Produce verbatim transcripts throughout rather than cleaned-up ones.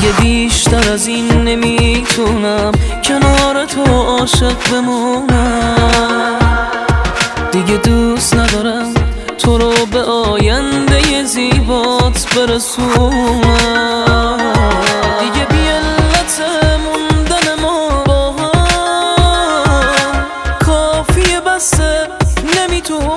دیگه بیشتر از این نمیتونم کنار تو عاشق بمونم. دیگه دوست ندارم تو رو به آینده زیبات برسونم. دیگه بی علت موندن ما با هم کافیه بسه نمیتونم.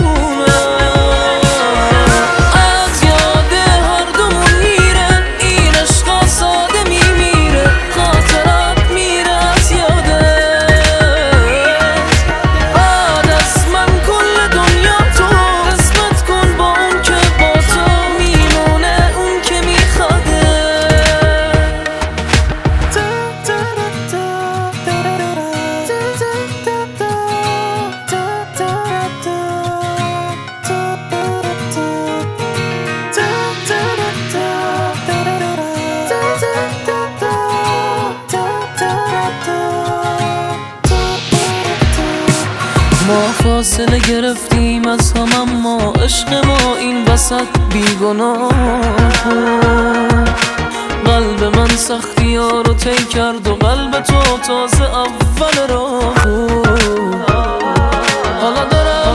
ما فاصله گرفتیم از هم اما عشق ما این وسط بیگناه بود. قلب من سختی ها رو طی کرد و قلب تو تازه اول راه بود. حالا دارم